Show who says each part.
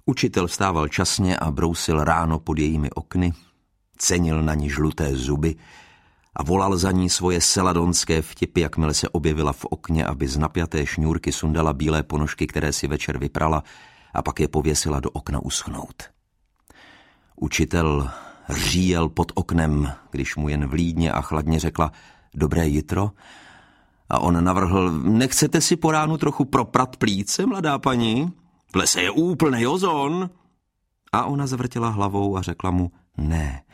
Speaker 1: Učitel vstával časně a brousil ráno pod jejími okny, cenil na ní žluté zuby a volal za ní svoje seladonské vtipy, jakmile se objevila v okně, aby z napjaté šňůrky sundala bílé ponožky, které si večer vyprala, a pak je pověsila do okna uschnout. Učitel říjel pod oknem, když mu jen vlídně a chladně řekla dobré jitro, a on navrhl, nechcete si po ránu trochu proprat plíce, mladá paní? V lese je úplnej ozon. A ona zavrtěla hlavou a řekla mu, ne,